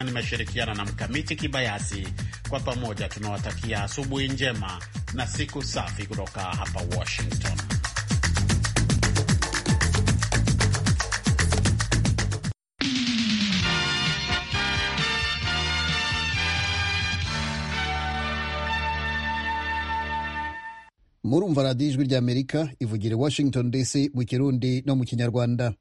Nimeshirikiana na Mkamiti Kibayasi. Kwa pamoja tunawatakia asubuhi njema na siku safi kutoka hapa Washington. Murumva radiyo ijwi ry'Amerika ivugira Washington DC mu Kirundi no mu Kinyarwanda.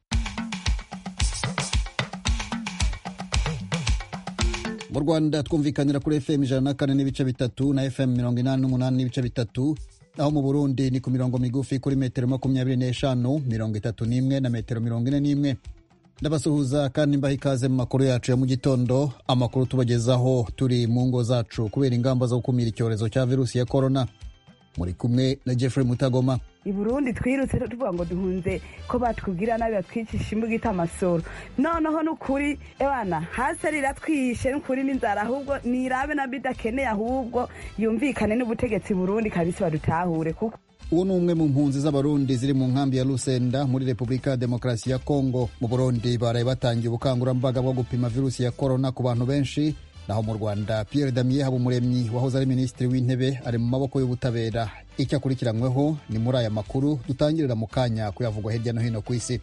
Mu Rwanda twumvikanira kuri FM 104.3 na FM 88.3, naho mu Burundi ni ku mirongo migufi kuri metero 25, 31 na metero 41. Ndabasuhuza kandi mbaha ikaze mu makuru yacu ya mu gitondo, amakuru tubagezaho turi mu ngo zacu kubera ingamba zo gukumira icyorezo cya virusi ya corona. Muri kumwe na Jeffrey Mutagoma. I Burundi twirutse tuvuga ngo duhunze ko batwugira nabi batwicisha imbuga itamasoro. Noneho n'ukuri ebana hasi riratwishe n'ukuri n'inzara, ahubwo nirabe na bidakeneye, ahubwo yumvikane n'ubutegetsi Burundi kabisa badutahure. Kuko uwo ni umwe mu mpunzi z'abarundi ziri mu nkambi ya Lusenda muri Republika ya Demokarasi ya Kongo. Mu Burundi baraye batangiye ubukangurambaga bwo gupima virusi ya corona ku bantu benshi. Naho mu Rwanda Pierre Damien Habumuremyi wahoze ari minisitiri w'intebe ari mu maboko y'ubutabera. Icyo akurikiranyweho ni muri aya makuru dutangirira mu kanya kuyavugwa hirya no hino ku isi.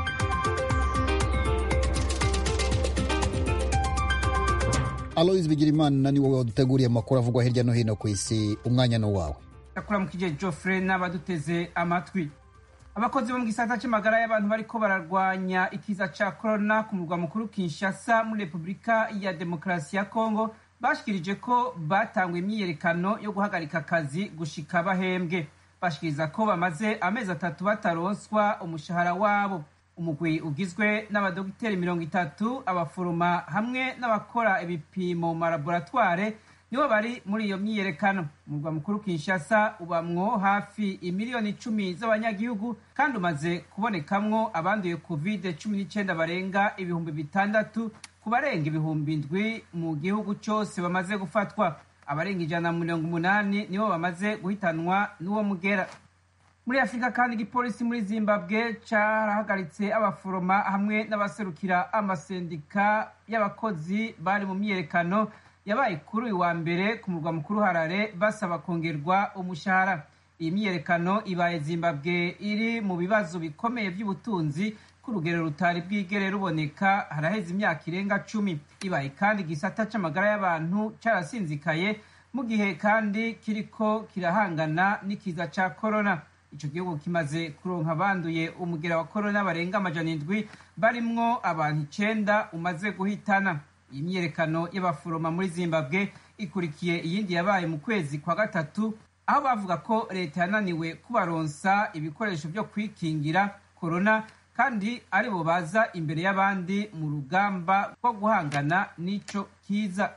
Alois Bigirimana ni wowe waduteguriye amakuru avugwa hirya no hino ku isi. Umwanya no wawe. Yakura mu kije Geoffrey n'abaduteze amatwi. Abakozi bo mu gisata cy'amagara y'abantu bariko bararwanya ikiza ca corona ku murwa mukuru Kinshasa muri Republika ya Demokarasi ya Kongo bashikirije ko batanguye imyiyerekano yo guhagarika akazi gushika bahembwe. Bashikiriza ko bamaze amezi 3 bataronswa umushahara wabo. Umugwi ugizwe n'abadogiteri 30, abaforoma hamwe n'abakora ibipimo mu laboratoire nibo bari muri iyo myiyerekano. Umurwa mukuru Kinshasa ubamwo hafi imiliyoni 10 z'abanyagihugu kandi umaze kubonekamwo abanduye COVID-19 barenga ibihumbi 6 ku barenga ibihumbi 7 mu gihugu cyose bamaze gufatwa. Abarenga 180 nibo bamaze guhitanwa n'uwo mugera. Muri Afrika kandi igipolisi muri Zimbabwe carahagaritse abaforoma hamwe n'abaserukira amasendika y'abakozi bari mu myiyerekano yabaye kuri uyu wa mbere ku murwa mukuru Harare basaba kongerwa umushahara. Iyi myiyerekano ibaye Zimbabwe iri mu bibazo bikomeye by'ubutunzi ku rugero rutari bwigere ruboneka haraheze imyaka irenga 10. Ibaye kandi igisata c'amagara y'abantu carasinzikaye mu gihe kandi kiriko kirahangana n'ikiza ca corona. Ico gihugu kimaze kuronka abanduye umugera wa corona barenga 700 barimwo abantu 9 umaze guhitana. Iyi myiyerekano y'abaforoma muri Zimbabwe ikurikiye iyindi yabaye mu kwezi kwa gatatu, aho bavuga ko leta yananiwe kubaronsa ibikoresho byo kwikingira corona kandi aribo baza imbere y'abandi mu rugamba rwo guhangana n'ico kiza.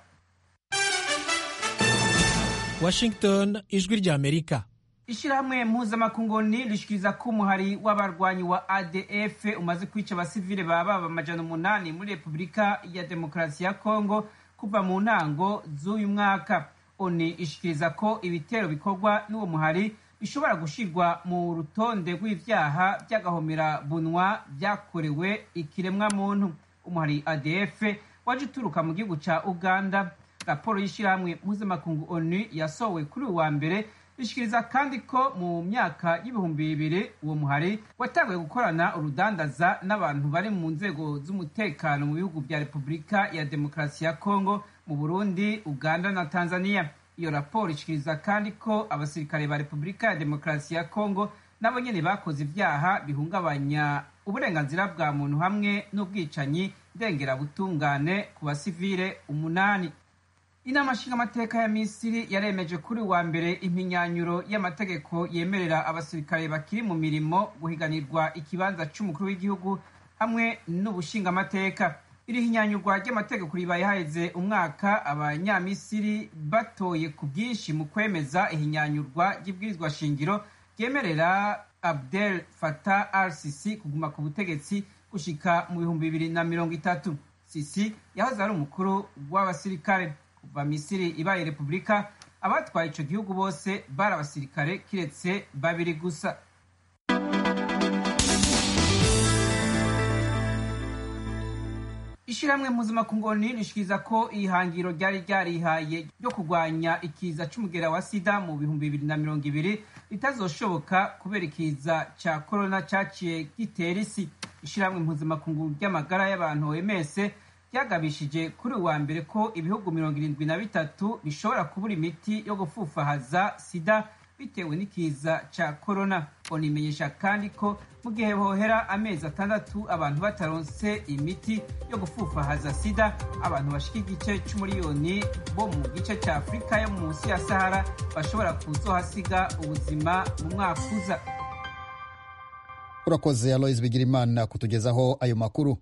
Washington, ijwi ry'Amerika. Ishirahamwe mpuzamakungu rishikiriza ko umuhari w'abarwanyi wa ADF umaze kwica abasivile baba 800 muri Republika ya Demokarasi ya Kongo kuva mu ntango z'uyu mwaka. ONU ishikiriza ko ibitero bikorwa n'uwo muhari bishobora gushirwa mu rutonde rw'ivyaha by'agahomera bunwa byakorewe ikiremwa muntu. Umuhari ADF waje uturuka mu gihugu ca Uganda. Raporo y'ishirahamwe mpuzamakungu ONU yasohowe kuri uwa mbere ishikiriza kandi ko mu myaka y'ibihumbi 2000 uwo muhari watanguye gukorana urudandaza n'abantu bari mu nzego z'umutekano mu bihugu bya Republika ya Demokarasi ya Kongo, mu Burundi, Uganda na Tanzania. Iyo raporo ishikiriza kandi ko abasirikare ba Republika ya Demokarasi ya Kongo nabo nyene bakoze ivyaha bihungabanya uburenganzira bwa muntu hamwe n'ubwicanyi ndengera butungane ku basivile 8. Inama nshingamateka ya Misiri yaremeje kuri wa mbere impinyanyuro y'amategeko yemerera abasirikare bakiri mu mirimo guhiganirwa ikibanza c'umukuru w'igihugu hamwe n'ubushingamateka. Iri hinyanyurwa ry'amategeko ribaye haheze umwaka abanyamisiri batoye ku bwinshi mu kwemeza ihinyanyurwa ry'ibwirizwa shingiro ryemerera Abdel Fattah al-Sisi kuguma ku butegetsi gushika mu 2030. Sisi yahoze ari umukuru w'abasirikare. Kuva Misiri ibaye Republika, abatwaye ico gihugu bose bari abasirikare kiretse 2 gusa. ishirahamwe mpuzamakungu rishikiriza ko ihangiro ryari ryarihaye ryo kurwanya ikiza c'umugera wa sida mu 2020 ritazoshoboka kubera ikiza ca corona caciye gitera isi. Ishirahamwe mpuzamakungu ry'amagara y'abantu OMS ryagabishije kuri uwa mbere ko ibihugu 73 bishobora kubura imiti yo gufufahaza sida bitewe n'ikiza ca corona. Onimenyesha kandi ko mu gihe hohera amezi 6 abantu bataronse imiti yo gufufahaza sida, abantu bashika igice c'umuriyoni bo mu gice ca Afrika yo munsi ya Sahara bashobora kuzohasiga ubuzima mu mwaka uza. Urakoze Aloys Bigirimana kutugezaho ayo makuru.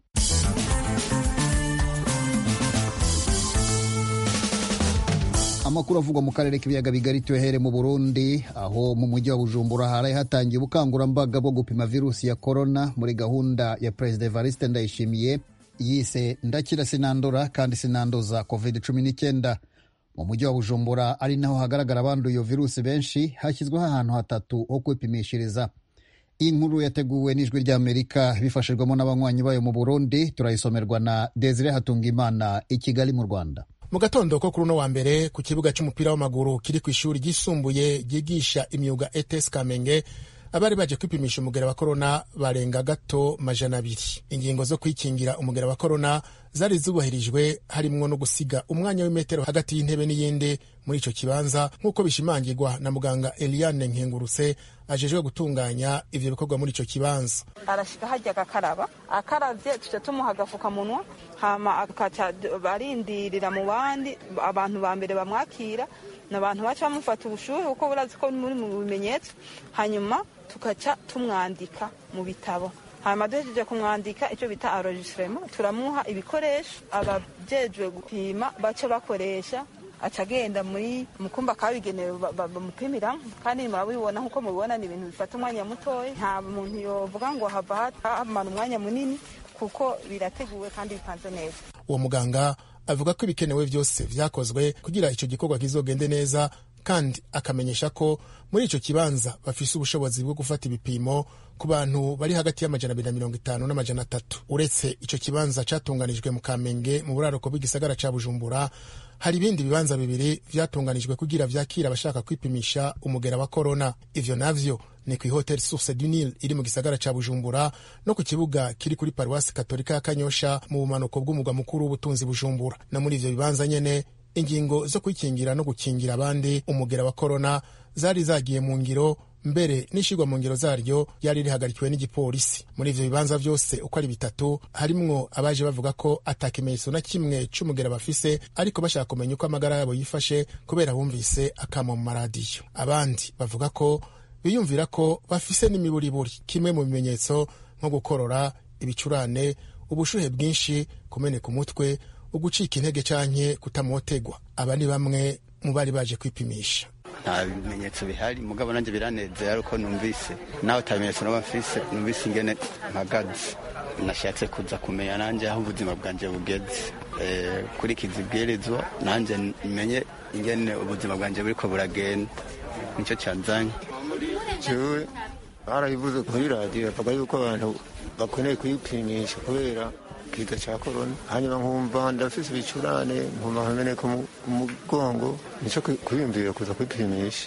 Amakuru avugwa mu karere k'ibiyaga bigari tuhere mu Burundi, aho mu mujyi wa Bujumbura haraye hatangiye ubukangurambaga bwo gupima virusi ya corona muri gahunda ya Perezida Evariste Ndayishimiye yise ndakira sinandura kandi sinanduza COVID-19. Mu mujyi wa Bujumbura ari naho hagaragara abanduye iyo virusi benshi, hashyizweho ahantu hatatu ho kwipimishiriza. Inkuru yateguwe n'Ijwi ry'Amerika bifashijwemo n'abanywanyi bayo mu Burundi, turayisomerwa na Desire Hatungimana i Kigali mu Rwanda. Mu gatondo ko kuri uno wa mbere ku kibuga cy'umupira w'amaguru kiri ku ishuri ryisumbuye ryigisha imyuga ETS Kamenge, abari baje kwipimisha umugera wa corona barenga gato 200. Ingingo zo kwikingira umugera wa corona zari zubahirijwe, harimwo no gusiga umwanya w'imetero hagati y'intebe n'iyindi muri ico kibanza, nk'uko bishimangirwa na muganga Eliane Nkengurutse ajejwe gutunganya ivyo bikorwa muri ico kibanza. Arashika hajya agakaraba, akaravye tuca tumuha agafukamunwa, hama akaca barindirira mu bandi abantu ba mbere bamwakira n'abantu baca bamufata ubushuhe kuko burazi ko muri mu bimenyetso, hanyuma tukaca tumwandika mu bitabo. Hanyuma duhejeje kumwandika icyo bita enregistrement, turamuha ibikoresho abajejwe gupima baca bakoresha, aca agenda mu kumba kabigenewe bamupimira, kandi murabibona nkuko mubibona ni ibintu bifata umwanya mutoya, nta muntu yovuga ngo hava hamara umwanya munini kuko birateguwe kandi bipanze neza. Uwo muganga avuga ko ibikenewe byose vyakozwe kugira ico gikorwa kizogende neza, kandi akamenyesha ko muri ico kibanza bafise ubushobozi bwo gufata ibipimo ku bantu bari hagati y'250 n'300. Uretse ico kibanza catunganijwe mu Kamenge mu buraruko bw'igisagara ca Bujumbura, hari ibindi bibanza bibiri vyatunganijwe kugira vyakira abashaka kwipimisha umugera wa corona. Ivyo navyo ni ku Hotel Source du Nil iri mu gisagara ca Bujumbura no ku kibuga kiri kuri Paroisse Katolika ya Kanyosha mu bumanuko bw'umugwa mukuru w'ubutunzi Bujumbura. Na muri ivyo bibanza nyene ingingo zo kwikingira no gukingira abandi umugera wa corona zari zagiye mu ngiro, mbere n'ishigwa mu ngiro zaryo yari rihagarikiwe n'igipolisi. Muri ivyo bibanza vyose uko ari bitatu, harimwo abaje bavuga ko atakimenyetso na kimwe c'umugera bafise, ariko bashaka kumenya uko amagara yabo yifashe kubera bumvise akamo mu maradiyo. Abandi bavuga ko biyumvira ko bafise n'imiburiburi, kimwe mu bimenyetso nko gukorora, ibicurane, ubushuhe bwinshi, kumeneka umutwe, ugucika intege canke kutamotegwa. Aba ni bamwe mu bari baje kwipimisha. Nta bimenyetso bihari, mugabo nanje biranezera ariko numvise naho atabimenyetso naba mfise, numvise ingene mpagaze. Nashatse kuza kumenya nanje aho ubuzima bwanje bugeze, kuri kizibwirizwa nanje menye ingene ubuzima bwanje buriko buragenda, nico cyanzanye. Jewe barayivuze kuri radio bavuga yuko abantu bakeneye kwipimisha kubera kiza cha corona, hanyuma nkumva ndafise ibicurane, nkumva nkameneka umugongo, nico kwiyumvira kuza kwipimisha.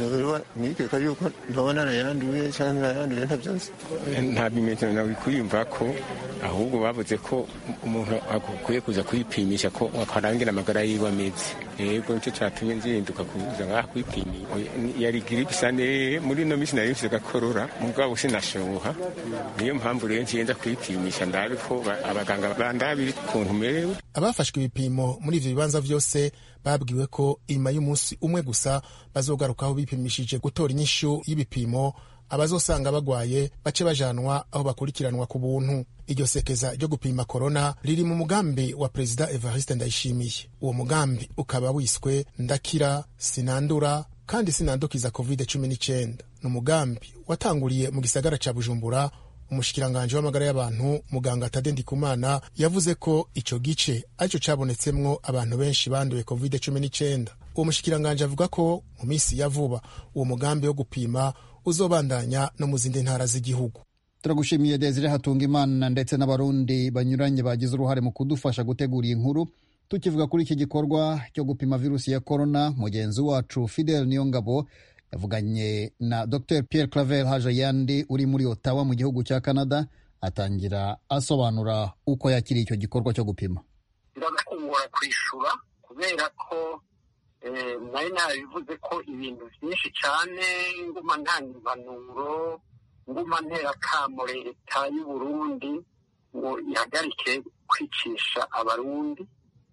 Nikeka yuko ndabona nayanduye cyangwa nayanduye ntabyonse. Nta bimenyetso nawe kwiyumva ko, ahubwo bavuze ko umuntu akwiye kuza kwipimisha ko akarangira amagara yiwe ameze. Yego nicyo cyatumye nzinduka kuza ngaha kwipimisha. Yari grippe sane muri no misi nari gakorora, mugabo sinashoboha. Niyo mpamvu rero ngiye kwipimisha ndabe ko abaganga bandabiri kuntu merewe. Abafashwe ibipimo muri ivyo bibanza vyose babwiwe ko inyuma y'umunsi umwe gusa bazogarukaho bipimishije gutora inyishu y'ibipimo, abazosanga bagwaye bace bajanwa aho bakurikiranwa ku buntu. Iryo sekeza ryo gupima corona riri mu mugambi wa Perezida Evariste Ndayishimiye. Uwo mugambi ukaba wiswe ndakira sinandura kandi sinandukiza COVID-19. Ni umugambi watanguriye mu gisagara ca Bujumbura. Umushikiranganje w'amagara y'abantu muganga Tade Ndikumana yavuze ko ico gice arico cabonetsemwo abantu benshi banduye COVID-19. Uwo mushikiranganje avuga ko mu misi ya vuba uwo mugambi wo gupima uzobandanya no mu zindi ntara z'igihugu. turagushimiye Desire Hatungimana ndetse n'abarundi banyuranye bagize uruhare mu kudufasha gutegura iyi nkuru. Tukivuga kuri iki gikorwa cyo gupima virusi ya korona, mugenzi wacu Fidel Niyongabo yavuganye na Dr Pierre Claver Hajayandi uri muri Ottawa mu gihugu cya Canada, atangira asobanura uko yakiriye icyo gikorwa cyo gupima. Ndagakungura kwishura kubera ko nari nabivuze ko ibintu byinshi cyane nguma ntanga impanuro, nguma ntera akamo leta y'u Burundi ngo ihagarike kwicisha abarundi,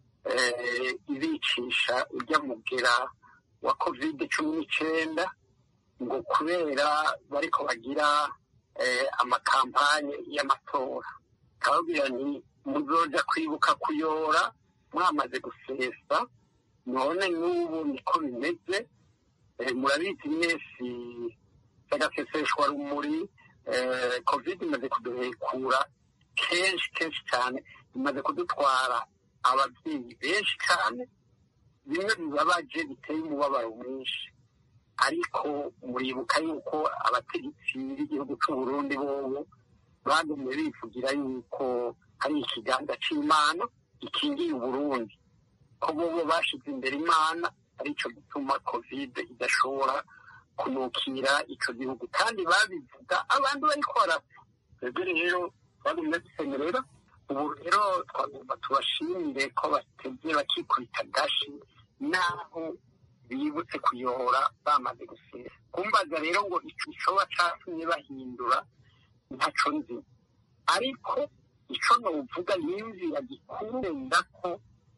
ibicisha ujya mugera wa COVID-19 ngo kubera bariko bagira amakampanye y'amatora. Kababwira ni muzoja kwibuka kuyora mwamaze gusesa, none n'ubu niko bimeze. Murabizi mwese agaseseshwa rumuri, COVID imaze kuduhekura kenshi cyane, imaze kudutwara ababyeyi benshi cyane, bimwe bibabaje biteye umubabaro mwinshi. Ariko muribuka yuko abategetsi b'igihugu cy'u Burundi bobo bagumye bivugira yuko hari ikiganza c'Imana gikingiye Uburundi, ko bobo bashize imbere Imana, arico gituma COVID idashobora kunukira ico gihugu, kandi babivuga abantu bariko barapfa. Twebwe rero bagumye dusemerera. Ubu rero twagomba tubashimire ko batevye bakikubita gashi naho bibutse kuyora bamaze gusesa. Kumbaza rero ngo icoba catumye bahindura ntaco nzi, ariko ico novuga n'inzira gikurenda ko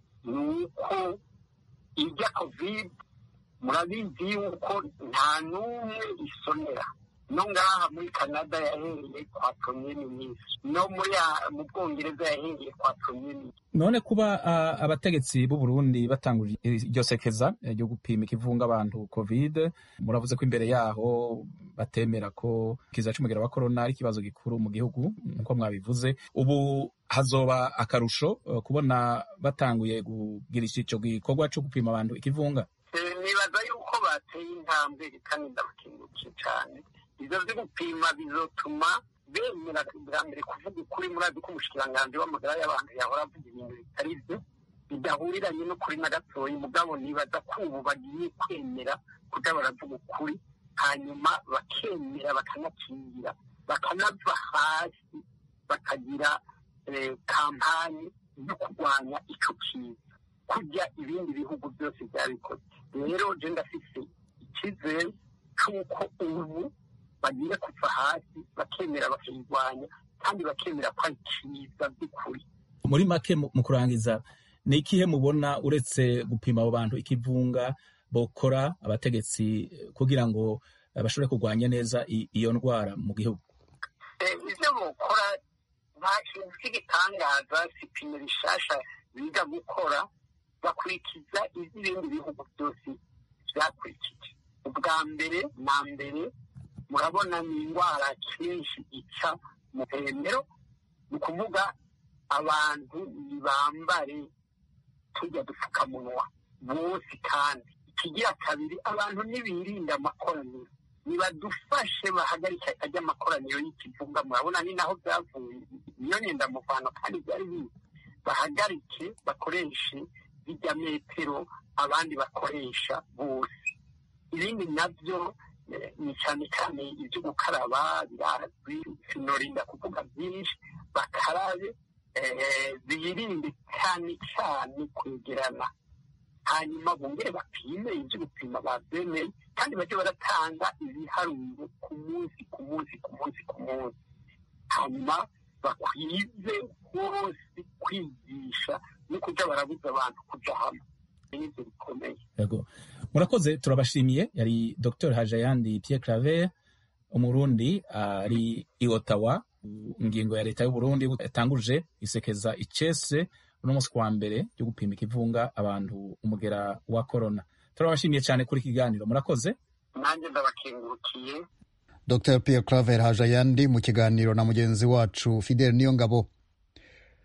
nuko irya COVID murabizi yuko nta n'umwe isonera. No ngaha muri Canada yahereye kwa Premier Ministre, no mu Bwongereza yahereye kwa Premier Ministre. None kuba abategetsi b'u Burundi batanguje iryo sekeza ryo gupima ikivunga abantu COVID, muravuze ko imbere yaho batemera ko ikiza c'umugera wa corona ari ikibazo gikuru mu gihugu nkuko mwabivuze. Ubu hazoba akarusho kubona batanguye kugirisha ico gikorwa co gupima abantu ikivunga. Nibaza yuko bateye intambwe kandi ndabakengurukiye cyane. Ivyo vyo gupima bizotuma bemera bwa mbere kuvuga ukuri. Murazi ko umushikiranganji w'amagara y'abantu yahora avuga ibintu bitari vyo bidahuriranye n'ukuri na gatoyi, mugabo nibaza ko ubu bagiye kwemera kuja baravuga ukuri, hanyuma bakemera bakanakingira, bakanava hasi bakagira kampanye yo kurwanya ico kiza kurya ibindi bihugu byose byabikoze. Rero je ndafise ikizere c'uko ubu bagiye kuva hasi bakemera bakirwanya kandi bakemera ko ari cyiza by'ukuri. Muri make mu kurangiza, ni ikihe mubona uretse gupima abo bantu ikivunga bokora abategetsi kugira ngo bashobore kurwanya neza iyo ndwara mu gihugu? Ivyo bokora nta kintu cy'igitangaza, sipime bishasha biga gukora, bakurikiza iz'ibindi bihugu byose vyakurikije. Ubwa mbere na mbere murabona ni indwara kenshi ica mu hemero, ni ukuvuga abantu nibambare turya dupfukamunwa bose. Kandi ikigira kabiri, abantu nibirinda amakoraniro, nibadufashe bahagarika ajya amakoraniro y'ikivunga. Murabona ni naho byavuye iyo nyendamuvano, kandi byari bibi. Bahagarike bakoreshe bijya metero abandi bakoresha bose. Ibindi navyo ni cyane cyane ibyo gukaraba birazwi, sinorinda kuvuga byinshi. Bakarabe, birinde cyane kwegerana, hanyuma bongere bapime ibyo gupima babyemeye, kandi bajye baratanga ibiharuro ku munsi, hanyuma bakwize hose kwigisha no kuja barabuza abantu kuja hamwe. Nivyo bikomeye. Yego, murakoze, turabashimiye. Yari Dr Hajayandi Pierre Claver, umurundi ari i Ottawa. Ingingo ya leta y'u Burundi yatanguje isekeza icese uno munsi kwa mbere yo gupima ikivunga abantu umugera wa corona. Turabashimiye cyane kuri kiganiro, murakoze. Nanjye ndabakengurukiye. Dr Pierre Claver Hajayandi mu kiganiro na mugenzi wacu Fidel Niyongabo.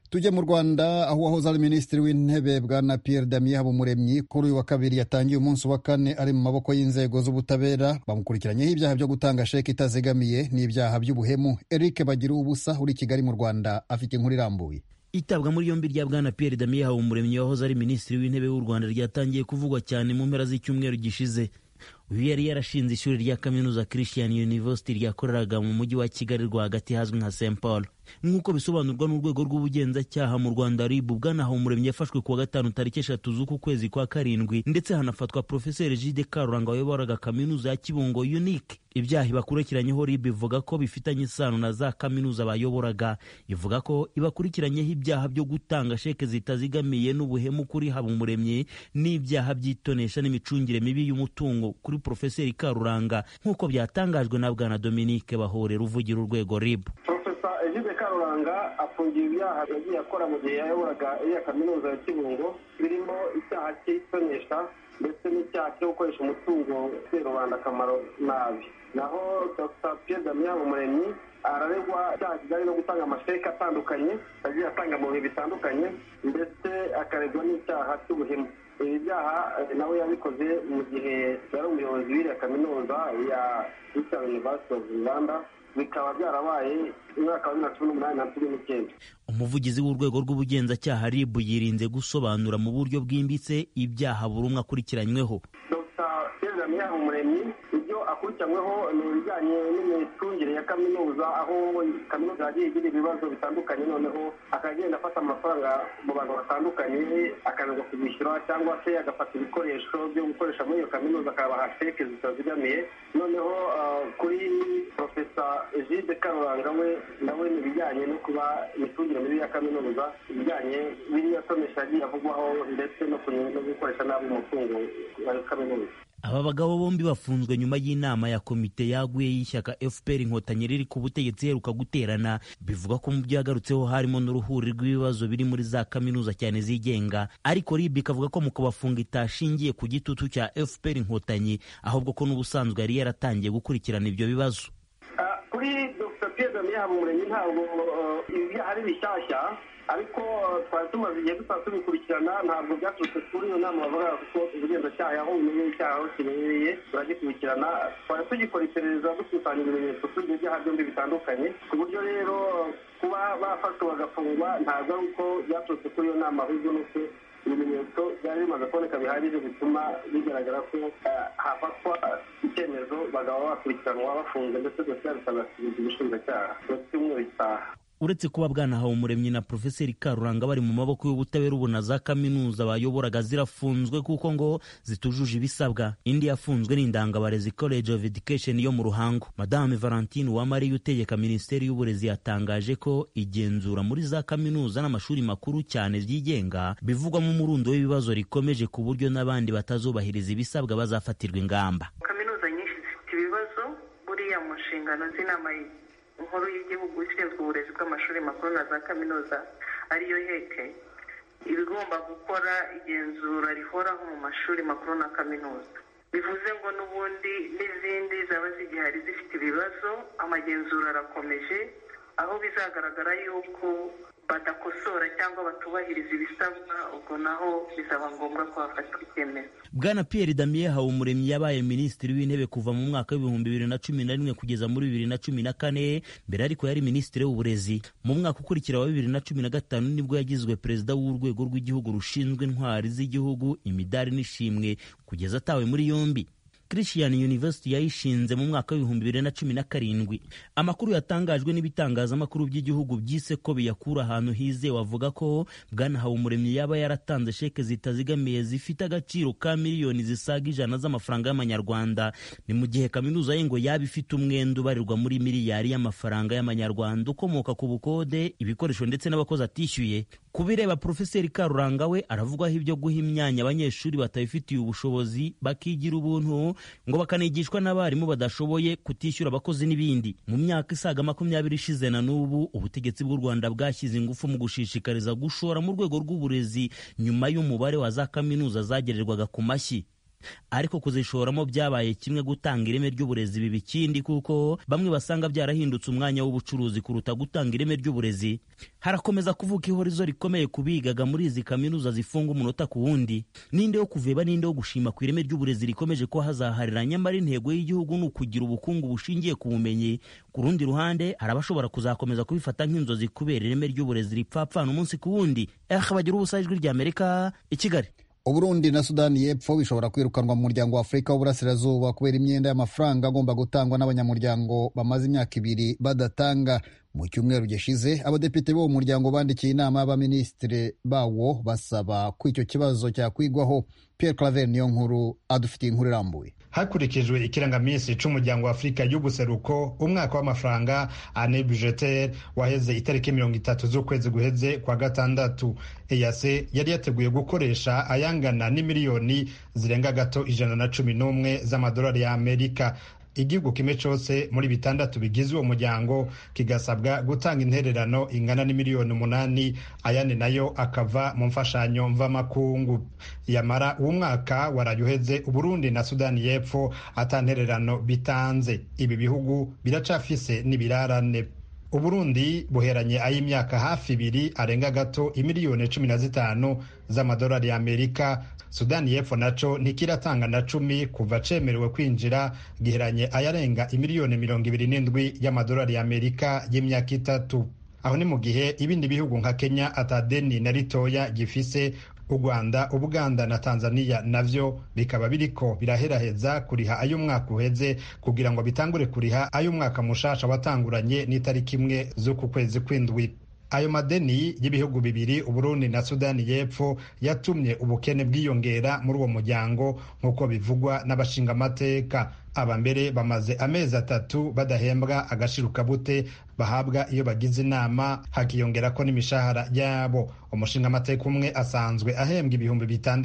Tujye mu Rwanda aho wahoze ari minisitiri w'intebe bwana Pierre Damien Habumuremyi kuri uyu wa kabiri yatangiye umunsi wa kane ari mu maboko y'inzego z'ubutabera bamukurikiranyeho ibyaha byo gutanga sheki itazigamiye n'ibyaha by'ubuhemu. Eric Bagiruwubusa uri Kigali mu Rwanda afite inkuru irambuye. Itabwa muri yombi rya bwana Pierre Damien Habumuremyi wahoze ari minisitiri w'intebe w'u Rwanda ryatangiye kuvugwa cyane mu mpera z'icyumweru gishize. Uyu yari yarashinze ishuri rya kaminuza Christian University ryakoreraga mu mujyi wa Kigali rwagati hazwi nka St Paul. Nk'uko bisobanurwa n'urwego rw'ubugenzacyaha mu Rwanda RIB, bwana Habumuremyi yafashwe kuwa gatanu tariki 3 z'uku kwezi kwa karindwi, ndetse hanafatwa Professeur Gide Karuranga wayoboraga kaminuza ya Kibungo Unique. Ibyaha bakurikiranyeho RIB ivuga ko bifitanye isano na za kaminuza bayoboraga. Ivuga ko ibakurikiranyeho ibyaha byo gutanga sheke zitazigamiye n'ubuhemu kuri Habumuremyi n'ibyaha by'itonesha n'imicungire mibi y'umutungo kuri Professeur Karuranga, nk'uko byatangajwe na bwana Dominique Bahorera uvugira urwego RIB. Gide Karuranga afungiye ibyaha yagiye akora mu gihe yayoboraga iya kaminuza ya Kibungo, birimo icyaha cy'itonesha ndetse n'icyaha cyo gukoresha umutungo ufitiye rubanda akamaro nabi. Naho Dr. Pierre Damien Habumuremyi araregwa icyaha kijyanye no gutanga amasheki atandukanye yagiye atanga mu bihe bitandukanye, ndetse akaregwa n'icyaha cy'ubuhemu. Ibi byaha nawe yabikoze mu gihe yari umuyobozi w'iriya kaminuza ya Eastern University of Rwanda, bikaba byarabaye umwaka wa 2018 na 2019. Umuvugizi w'urwego rw'ubugenzacyaha RIB yirinze gusobanura mu buryo bwimbitse ibyaha buri umwe akurikiranyweho. Dr. Pierre Damien Habumuremyi ibyo akurikiranyweho ni ibijyanye n'imicungire ya kaminuza, aho kaminuza yagiye igira ibibazo bitandukanye, noneho akagenda afata amafaranga mu bantu batandukanye akaza kubishyura, cyangwa se agafata ibikoresho byo gukoresha muri iyo kaminuza akabaha sheke zitazigamiye. Noneho kuri Professor Gide Karuranga we nawe ni ibijyanye no kuba imicungire mibi ya kaminuza, ibijyanye n'iyatonesha yagiye avugwaho, ndetse no gukoresha nabi umutungo wa kaminuza. Aba bagabo bombi bafunzwe nyuma y'inama ya komite yaguye y'ishyaka FPR Inkotanyi riri ku butegetsi iheruka guterana. Bivuga ko mu byagarutseho harimo n'uruhuri rw'ibibazo biri muri za kaminuza cyane zigenga, ariko RIB ikavuga ko mu kubafunga itashingiye ku gitutu cya FPR Inkotanyi, ahubwo ko n'ubusanzwe yari yaratangiye gukurikirana ibyo bibazo. Kuri Dr. Pierre Damien Habumuremyi ntabwo ibyaha ari bishyashya, ariko twari tumaze igihe tubikurikirana, ntabwo byaturutse kuri iyo nama bavuga kuko ubugenzacyaha yahuye n'icyaha aho kibereye turagikurikirana. Twari tugikora iperereza dukusanya ibimenyetso kuri ibyo byaha byombi bitandukanye, ku buryo rero kuba bafashwe bagafungwa ntabwo ari uko byaturutse kuri iyo nama, ahubwo nuko ibimenyetso byari bimaze kuboneka bihagije bituma bigaragara ko hafatwa icyemezo bagaba bakurikiranwa bafunze, ndetse dosiye bikazasubizwa ubushinjacyaha mu cyumweru gitaha. Uretse kuba bwana Habumuremyi na Professeur Karuranga bari mu maboko y'ubutabera, ubu na za kaminuza bayoboraga zirafunzwe kuko ngo zitujuje ibisabwa. Indi yafunzwe ni Indangabarezi College of Education yo mu Ruhango. Madame Valentine Uwamariya utegeka Minisiteri y'Uburezi yatangaje ko igenzura muri za kaminuza n'amashuri makuru cyane byigenga bivugwamo umurundo w'ibibazo rikomeje, ku buryo n'abandi batazubahiriza ibisabwa bazafatirwa ingamba. Kaminuza nyinshi zifite ibibazo, buriya mu nshingano z'inama nkuru y'igihugu ishinzwe uburezi bw'amashuri makuru na za kaminuza ariyo heke, ibigomba gukora igenzura rihoraho mu mashuri makuru na kaminuza. Bivuze ngo n'ubundi n'izindi zaba zigihari zifite ibibazo, amagenzura arakomeje, aho bizagaragara yuko badakosora cyangwa batubahiriza ibisabwa, ubwo naho bizaba ngombwa ko hafatwa icyemezo. Bwana Pierre Damien Habumuremyi yabaye minisitiri w'intebe kuva mu mwaka w'ibihumbi 2011 kugeza muri 2014, mbere ariko yari minisitiri w'uburezi. Mu mwaka ukurikira wa 2015 nibwo yagizwe perezida w'urwego rw'igihugu rushinzwe intwari z'igihugu, imidari n'ishimwe, kugeza atawe muri yombi. Christian University yayishinze mu mwaka w'ibihumbi 2017. Amakuru yatangajwe n'ibitangazamakuru by'igihugu byise ko biyakura ahantu hizewe avuga ko bwana Habumuremyi yaba yaratanze sheke zitazigamiye zifite agaciro ka miliyoni zisaga 100 z'amafaranga y'amanyarwanda. Ni mu gihe kaminuza ye ngo yaba ifite umwenda ubarirwa muri miliyari y'amafaranga y'amanyarwanda ukomoka ku bukode, ibikoresho ndetse n'abakozi atishyuye. Kubireba Professeur Karuranga we aravugwaho ibyo guha imyanya abanyeshuri batabifitiye ubushobozi bakigira ubuntu, ngo bakanigishwa n'abarimu badashoboye kutishyura abakozi n'ibindi. Mu myaka isaga 20 ishize na n'ubu ubutegetsi bw'u Rwanda bwashyize ingufu mu gushishikariza gushora mu rwego rw'uburezi, nyuma y'umubare wa za kaminuza zagererwaga ku mashyi. ariko kuzishoramo byabaye kimwe gutanga ireme ry'uburezi biba ikindi, kuko bamwe basanga byarahindutse umwanya w'ubucuruzi kuruta gutanga ireme ry'uburezi. Harakomeza kuvuka ihorizo rikomeye kubigaga muri izi kaminuza zifunga umunota ku wundi. Ninde wo kuveba ninde wo gushima ku ireme ry'uburezi rikomeje ko hazaharira, nyamara intego y'igihugu ni ukugira ubukungu bushingiye ku bumenyi. Ku rundi ruhande hari abashobora kuzakomeza kubifata nk'inzozi kubera ireme ry'uburezi ripfapfana umunsi ku wundi. Bagira ubusa, Ijwi ry'Amerika, i Kigali. Uburundi na Sudani y'Epfo bishobora kwirukanwa mu muryango wa Afurika w'Uburasirazuba kubera imyenda y'amafaranga agomba gutangwa n'abanyamuryango bamaze imyaka 2 badatanga. Mu cyumweru gishize abadepite bo mu muryango bandikiye inama y'abaminisitiri bawo basaba ko icyo kibazo cyakwigwaho. Pierre Claver niyo nkuru adufitiye inkuru irambuye. Hakurikijwe ikirangamisi c'umuryango wa Afurika y'Ubuseruko, umwaka w'amafaranga ane budgetaire waheze itariki 30 z'ukwezi guheze kwa gatandatu. EAC yari yateguye gukoresha ayangana n'imiliyoni zirenga gato 111 z'amadolari ya Amerika. Igihugu kimwe cyose muri bitandatu bigize uwo muryango kigasabwa gutanga intererano ingana n'imiliyoni 8, ayandi nayo akava mu mfashanyo mvamakungu. Yamara uwo mwaka warayuheze Uburundi na Sudani y'Epfo atantererano bitanze. Ibi bihugu biracafise n'ibirarane. Uburundi buheranye ay'imyaka hafi 2 arenga gato imiliyoni 15 z'amadolari ya Amerika. Sudani y'Epfo naco ntikiratanga na 10 kuva cemerewe kwinjira, giheranye ayarenga imiliyoni 27 y'amadolari ya Amerika y'imyaka 3. Aho ni mu gihe ibindi bihugu nka Kenya atadeni na ritoya gifise. U Rwanda, Uganda na Tanzania navyo bikaba biriko biraheraheza kuriha ay'umwaka uheze kugira ngo bitangure kuriha ay'umwaka mushasha watanguranye n'itariki 1 z'uku kwezi kw'indwi. Ayo madeni y'ibihugu bibiri, Uburundi na Sudani y'Epfo, yatumye ubukene bwiyongera muri uwo muryango nk'uko bivugwa n'abashingamateka. Aba mbere bamaze amezi 3 badahembwa agashiruka bute bahabwa iyo bagize inama, hakiyongera ko n'imishahara yabo. Umushingamateka umwe asanzwe ahembwa ibihumbi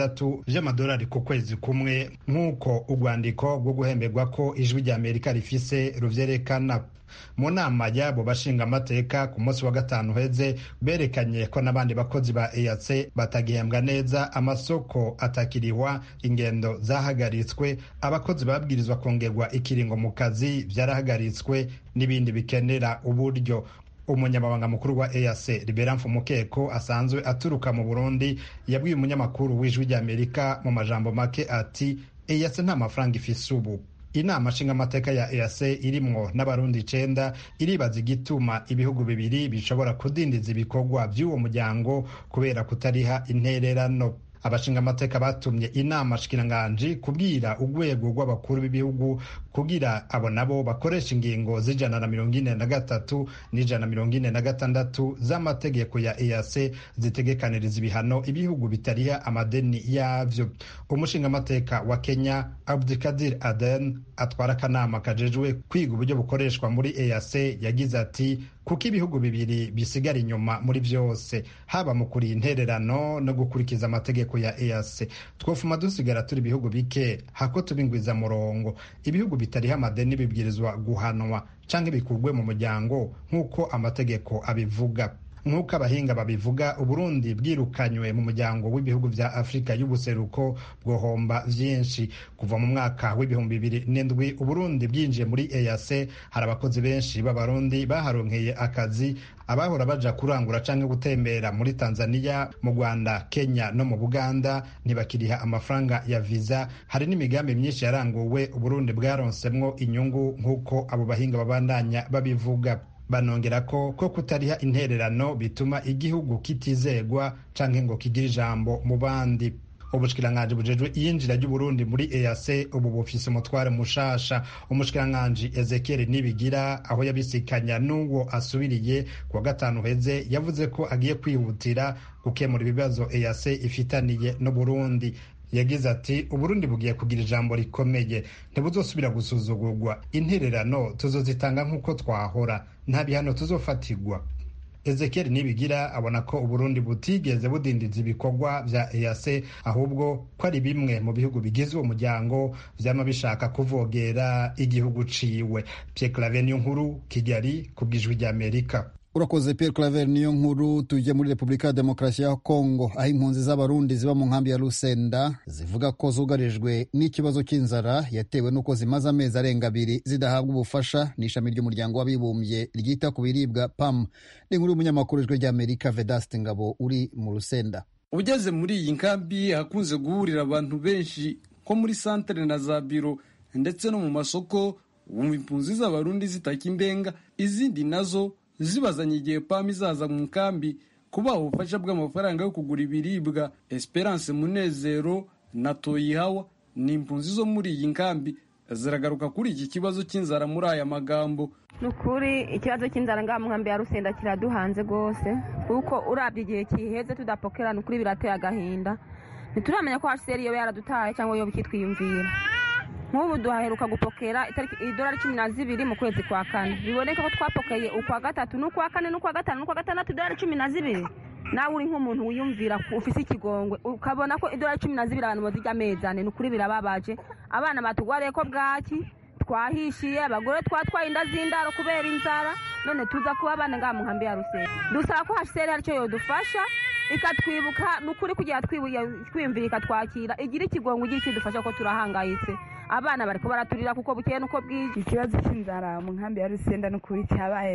6 vy'amadolari ku kwezi kumwe, nk'uko urwandiko rwo guhemberwa ko Ijwi ry'Amerika rifise ruvyerekana. Mu nama yabo bashinga amateka ku munsi wa gatanu heze berekanye ko n'abandi bakozi ba EAC batagihembwa neza, amasoko atakiriwa, ingendo zahagaritswe, abakozi babwirizwa kongerwa ikiringo mu kazi vyarahagaritswe n'ibindi bikenera uburyo. Umunyamabanga mukuru wa EAC Libera Mfumukeko asanzwe aturuka mu Burundi yabwiye umunyamakuru w'Ijwi ry'Amerika mu majambo make ati EAC nta mafaranga ifise ubu. Inama nshingamateka ya EAC irimwo n'abarundi 9 iribaza igituma ibihugu bibiri bishobora kudindiza ibikorwa by'uwo muryango kubera kutariha intererano. Abashingamateka batumye inama shikiranganji kubwira urwego rw'abakuru b'ibihugu kugira abo nabo bakoresha ingingo z'143 n'146 z'amategeko ya EAC zitegekaniriza ibihano ibihugu bitariha amadeni yavyo. Umushingamateka wa Kenya Abdikadir Aden atwara akanama kajejwe kwiga uburyo bukoreshwa muri EAC yagize ati kuko ibihugu bibiri bisigara inyuma muri byose, haba mu kuri intererano no gukurikiza amategeko ya EAC. Twofuma dusigara turi ibihugu bike hako tubingwiza murongo. Ibihugu bitariha amadeni bibwirizwa guhanwa canke bikurwe mu muryango nk'uko amategeko abivuga. Nk'uko abahinga babivuga, Uburundi bwirukanywe mu muryango w'ibihugu vya Afurika y'Ubuseruko bwohomba vyinshi. Kuva mu mwaka w'ibihumbi 2007 Uburundi bwinjiye muri EAC, hari abakozi benshi b'abarundi baharonkeye akazi, abahora baja kurangura canke gutembera muri Tanzania, mu Rwanda, Kenya no mu Buganda ntibakiriha amafaranga ya visa. Hari n'imigambi myinshi yaranguwe Uburundi bwaronsemwo inyungu nk'uko abo bahinga babandanya babivuga. Banongera ko kutariha intererano bituma igihugu kitizegwa canke ngo kigira ijambo mu bandi. Ubushikiranganji bujejwe iyinjira ry'Uburundi muri EAC ubu bufise umutware mushasha. Umushikiranganji Ezekiel Nibigira aho yabisikanya n'uwo asubiriye kuwa gatanu heze yavuze ko agiye kwihutira gukemura ibibazo EAC ifitaniye no Burundi. Yagize ati Uburundi bugiye kugira ijambo rikomeye, ntibuzosubira gusuzugurwa. Intererano tuzozitanga nk'uko twahora, nta bihano tuzofatirwa. Ezekiel Nibigira abona ko Uburundi butigeze budindiza ibikorwa vya EAC, ahubwo ko ari bimwe mu bihugu bigize uwo muryango vyama bishaka kuvogera igihugu ciwe. Pierre Claver Nkuru, Kigali, kubw'Ijwi ry'Amerika. urakoze Pierre Claver. Niyo nkuru tujye muri Repubulika ya Demokarasi ya Kongo, aho impunzi z'abarundi ziba mu nkambi ya Lusenda zivuga ko zugarijwe n'ikibazo cy'inzara yatewe n'uko zimaze amezi arenga 2 zidahabwa ubufasha n'ishami ry'umuryango w'abibumbye ryita ku biribwa PAM. Ni inkuru y'umunyamakuru w'Ijwi ry'Amerika Vedaste Ngabo uri mu Lusenda. Ugeze muri iyi nkambi hakunze guhurira abantu benshi ko muri santere na za biro ndetse no mu masoko, wumva impunzi z'abarundi zitakimbenga, izindi nazo zibazanye igihe PAM izaza mu nkambi kubaha ubufasha bw'amafaranga yo kugura ibiribwa. Esperance Munezero na Toyihawa ni impunzi zo muri iyi nkambi, ziragaruka kuri iki kibazo cy'inzara muri aya magambo. Nukuri ikibazo cy'inzara ngaha mu nkambi ya Rusenda kiraduhanze gose, kuko urabye igihe kiheze tudapokerana, ukuri birateye agahinda. Ntituramenya ko HCR yo yaradutaye cyangwa yo bikitwiyumvira. Nk'ubu duhaheruka gupokera idolari 12 mu kwezi kwa kane. Biboneka ko twapokeye ukwa gatatu n'ukwa kane n'ukwa gatanu n'ukwa gatandatu idolari 12. Nawe uri nk'umuntu wiyumvira ufise ikigongwe ukabona ko idolari 12 abantu bazijya amezane, n'ukuri birababaje. Abana batugwariye ko bwaki, twahishiye, abagore twatwaye inda z'indaro kubera inzara, none tuza kuba abana ngaha mu nkambi ya Rusenda. Dusaba ko HCR aricyo yodufasha ikatwibuka, n'ukuri kugira twiyumvira ikatwakira, igira ikigongwe, igira ikidufasha ko turahangayitse. Abana bariko baraturira kuko bukeye nuko bwije. Ikibazo cy'inzara mu nkambi ya Rusenda n'ukuri cyabaye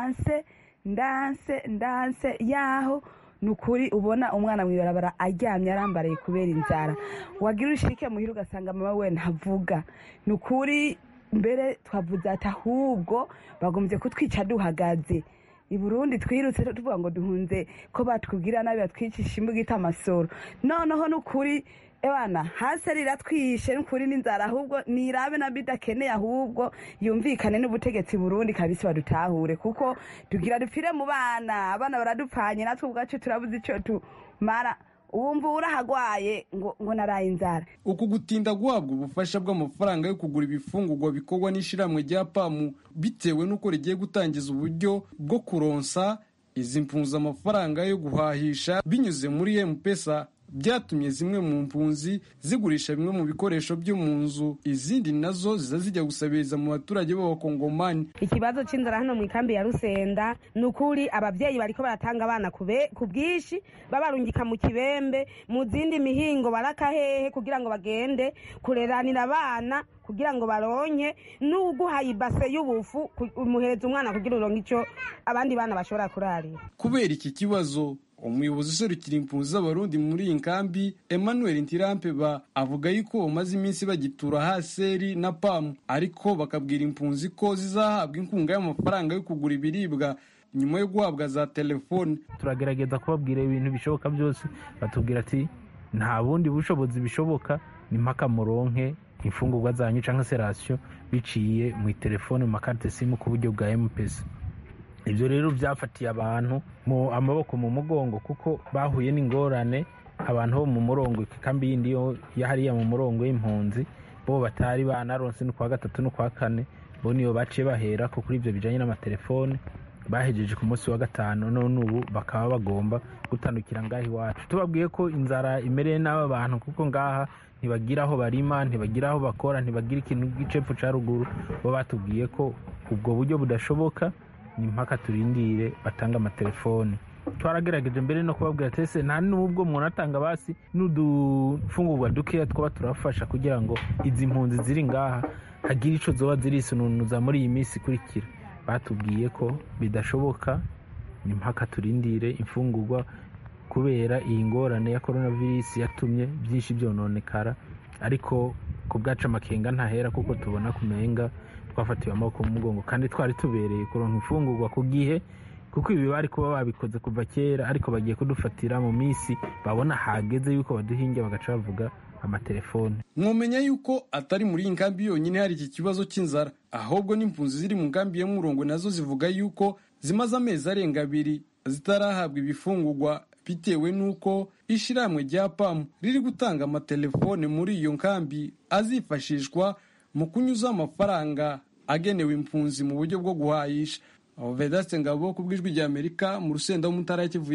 ndanse yaho, nukuri ubona umwana mwibarabara aryamye arambaraye kubera inzara. Wagira ushike muhira ugasanga mama we ntavuga. Nukuri mbere twavuze ati ahubwo bagombye kutwica duhagaze. I Burundi twirutse tuvuga ngo duhunze ko batwugira nabi batwicisha imbuga itamasoro. Noneho nukuri ebana hasi riratwishe n'ukuri n'inzara, ahubwo nirabe na bidakeneye, ahubwo yumvikane n'ubutegetsi Burundi kabisa badutahure, kuko tugira dupfire mu abana baradupfanye, natwe ubwacu turabuze icyo tumara. Uwumva urahagwaye ngo naraye inzara. Uku gutinda guhabwa ubufasha bw'amafaranga yo kugura ibifungurwa bikorwa n'ishiramwe rya PAM bitewe n'uko rigiye gutangiza uburyo bwo kuronsa izi mpunzi amafaranga yo guhahisha binyuze muri M-Pesa, byatumye zimwe mu mpunzi zigurisha bimwe mu bikoresho byo mu nzu, izindi nazo ziza zijya gusabiriza mu baturage b'abakongomani. Ikibazo cy'inzara hano mu ikambi ya Rusenda n'ukuri abavyeyi bariko baratanga abana ku bwishi, babarungika mu kibembe, mu zindi mihingo barakahehe kugira ngo bagende kureranira abana kugira ngo baronke, n'uguhaye ibase y'ubufu umuhereza umwana kugira uronke ico abandi bana bashobora kurarira. Kubera iki kibazo, umuyobozi userukira impunzi z'abarundi muri iyi nkambi Emmanuel Ntirampeba avuga yuko bamaze iminsi bagitura HCR na PAM, ariko bakabwira impunzi ko zizahabwa inkunga y'amafaranga yo kugura ibiribwa nyuma yo guhabwa za telefone. Turagerageza kubabwira ibintu bishoboka byose, batubwira ati nta bundi bushobozi bishoboka, ni mpaka muronke imfungurwa zanyu cyangwa se ratio biciye mu telefone, mu makarte simu ku buryo bwa M-Pesa. Ibyo rero byafatiye abantu mu amaboko mu mugongo, kuko bahuye n'ingorane. Abantu bo mu murongo ikambi yindi yo yahariya mu murongo y'impunzi bo batari banaronse n'ukwa gatatu n'ukwa kane, bo niyo baciye bahera ko kuri ibyo bijanye n'amatelefone, bahejeje ku munsi wa gatanu, none ubu bakaba bagomba gutandukira ngaho iwacu. Tubabwiye ko inzara imereye n'aba bantu, kuko ngaha ntibagira aho barima, ntibagira aho bakora, ntibagira ikintu gicepfu ca ruguru. Bo batubwiye ko ubwo buryo budashoboka, ni mpaka turindire batanga amatelefone. Twaragerageje mbere no kubabwira tese nta nubwo umuntu atanga basi n'udufungurwa dukeya twaba turafasha kugira ngo izi mpunzi ziri ngaha hagira ico zoba zirisununuza muri iyi minsi ikurikira. Batubwiye ko bidashoboka, ni mpaka turindire imfungurwa kubera iyi ngorane ya coronavirus yatumye byinshi byononekara. Ariko ku bwacu amakenga ntahera, kuko tubona kumenga twafatiwe amaboko mu mugongo, kandi twari tubereye kuronka imfungurwa ku gihe, kuko ibi bari kuba babikoze kuva kera, ariko bagiye kudufatira mu minsi babona hageze yuko baduhinge bagaca bavuga amatelefone. Mwomenya yuko atari muri iyi nkambi yonyine hari iki kibazo cy'inzara, ahubwo n'impunzi ziri mu nkambi ya Murongo nazo zivuga yuko zimaze amezi arenga 2 zitarahabwa ibifungurwa, bitewe nuko ishiramwe rya PAM riri gutanga amatelefone muri iyo nkambi azifashishwa mu kunyuza amafaranga agenewe impunzi mu buryo bwo guhayisha. Vedaste Ngabo ku bw'Ijwi ry'Amerika mu Rusenda w'Umutara Kivu y'Epfo.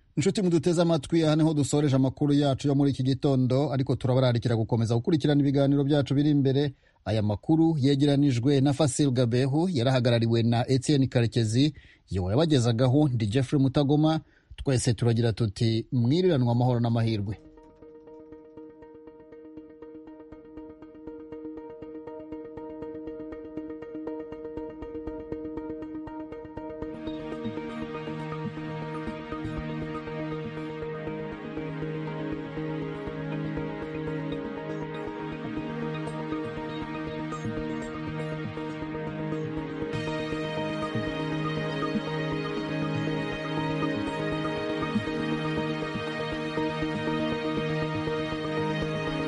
inshuti muduteze amatwi, aha niho dusoreje amakuru yacu yo muri iki gitondo, ariko turabararikira gukomeza gukurikirana ibiganiro byacu biri imbere. Aya makuru yegeranijwe na Fasil Gabehu, yarahagarariwe na Etienne Karekezi, yewe yabagezagaho ndi Jeffrey Mutagoma. Twese turagira tuti mwiriranwa amahoro n'amahirwe.